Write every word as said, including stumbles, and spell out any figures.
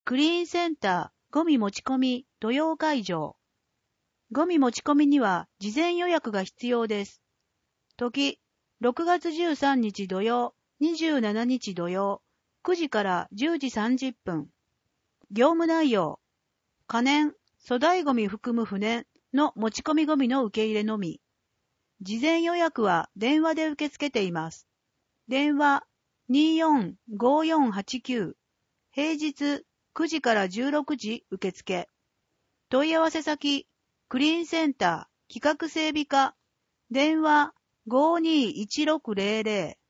クリーンセンターゴミ持ち込み土曜会場。ゴミ持ち込みには事前予約が必要です。時、ろくがつじゅうさんにち土曜、にじゅうしちにち土曜、くじからじゅうじさんじゅっぷん。業務内容、可燃、粗大ゴミ含む不燃の持ち込みゴミの受け入れのみ。事前予約は電話で受け付けています。電話 にーよんごーよんはちきゅう、平日くじからじゅうろくじ受付。問い合わせ先、クリーンセンター企画整備課、電話 ごーにーいちろくゼロゼロ